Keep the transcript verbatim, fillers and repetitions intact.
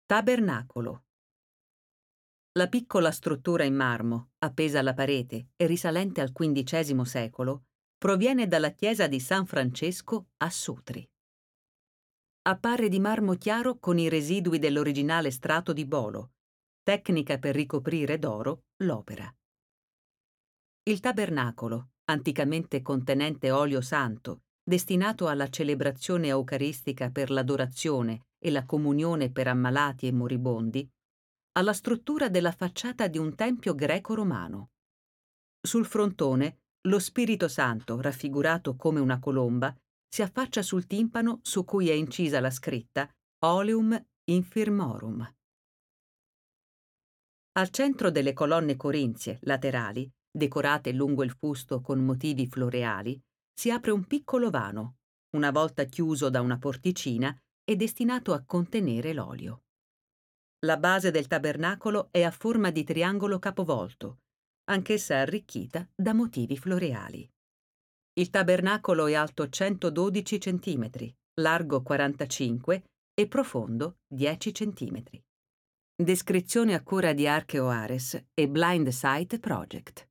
Tabernacolo. La piccola struttura in marmo, appesa alla parete e risalente al quindicesimo secolo, proviene dalla chiesa di San Francesco a Sutri. Appare di marmo chiaro con i residui dell'originale strato di bolo, tecnica per ricoprire d'oro l'opera. Il tabernacolo, anticamente contenente olio santo, destinato alla celebrazione eucaristica per l'adorazione e la comunione per ammalati e moribondi, ha la struttura della facciata di un tempio greco-romano. Sul frontone, lo Spirito Santo, raffigurato come una colomba, si affaccia sul timpano su cui è incisa la scritta Oleum Infirmorum. Al centro delle colonne corinzie laterali, decorate lungo il fusto con motivi floreali, si apre un piccolo vano, una volta chiuso da una porticina e destinato a contenere l'olio. La base del tabernacolo è a forma di triangolo capovolto, anch'essa arricchita da motivi floreali. Il tabernacolo è alto centododici centimetri, largo quarantacinque e profondo dieci centimetri. Descrizione a cura di Archeo Ares e Blind Site Project.